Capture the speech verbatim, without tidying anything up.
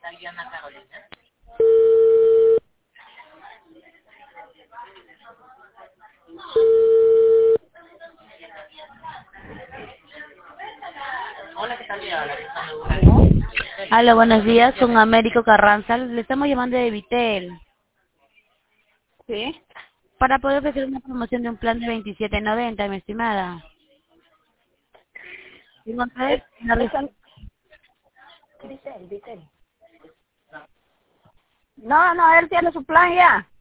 Diana Carolina. Hola, ¿qué tal? Hola, buenos días, con Américo Carranza. Le estamos llamando de Vitel ¿Sí? para poder ofrecer una promoción de un plan de veintisiete noventa, mi estimada. ¿Y Es, entonces, la es res- en- Vitel, Vitel. No, no, él tiene su plan ya.